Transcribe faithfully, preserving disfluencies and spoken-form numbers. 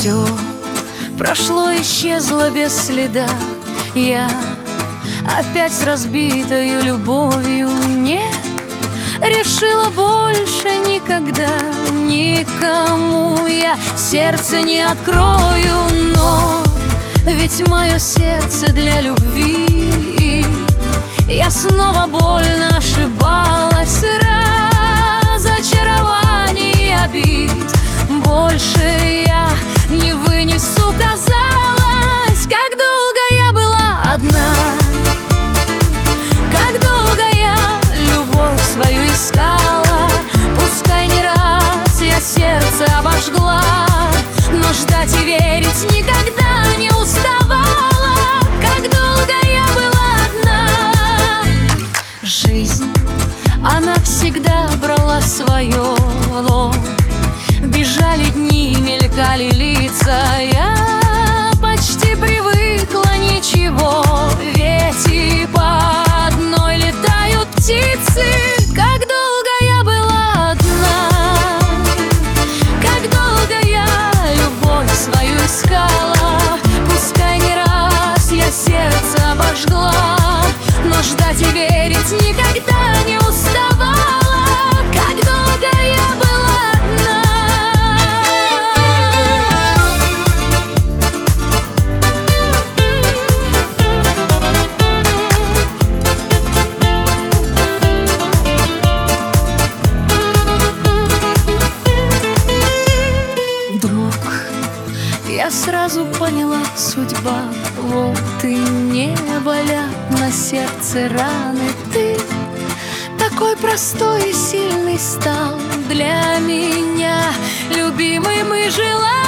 Все прошло, исчезло без следа. Я опять с разбитою любовью не решила больше никогда никому я сердце не открою. Но ведь мое сердце для любви, я снова больно ошибалась. Разочарований и обид больше я не вынесу, казалось. Как долго я была одна, как долго я любовь свою искала. Пускай не раз я сердце обожгла, но ждать и верить никогда не уставала. Как долго я была одна. Жизнь, она всегда брала свое, но бежали дни, мелькали лица. Я почти привыкла, ничего, ведь и по одной летают птицы. Как долго я была одна, как долго я любовь свою искала. Пускай не раз я сердце обожгла, но ждать и верить никогда не уставала. Как долго я была одна. Вдруг я сразу поняла, судьба, вот и не болят на сердце раны. Ты такой простой и сильный стал для меня, любимый, мы желаем.